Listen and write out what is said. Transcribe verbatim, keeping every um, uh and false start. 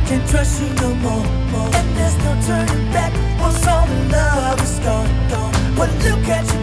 Can't trust you no more, more. And there's no turning back once all the love is gone, gone. Well, look at you.